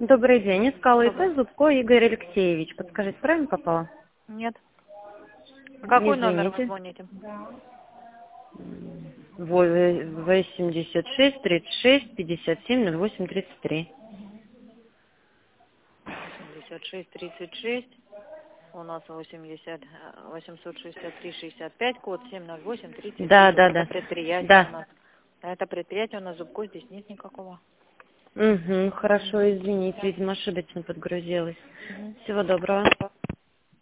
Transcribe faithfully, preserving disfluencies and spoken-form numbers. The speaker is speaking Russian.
Добрый день. Искала Добрый. ИП Зубко Игорь Алексеевич. Подскажите, правильно попала? Нет. Какой номер вы Извините. звоните? Во- восемьдесят шесть тридцать шесть пятьдесят семь ноль восемь тридцать три. восемьдесят шесть тридцать шесть. У нас восемьдесят, восемьсот шестьдесят три шестьдесят пять, код семь ноль восемь тридцать три. Да, Вот да, это да. предприятие у Да. нас. А это предприятие у нас Зубко, здесь нет никакого. Угу, хорошо, извините, видимо, ошибочно подгрузилась. Мгм. Всего доброго.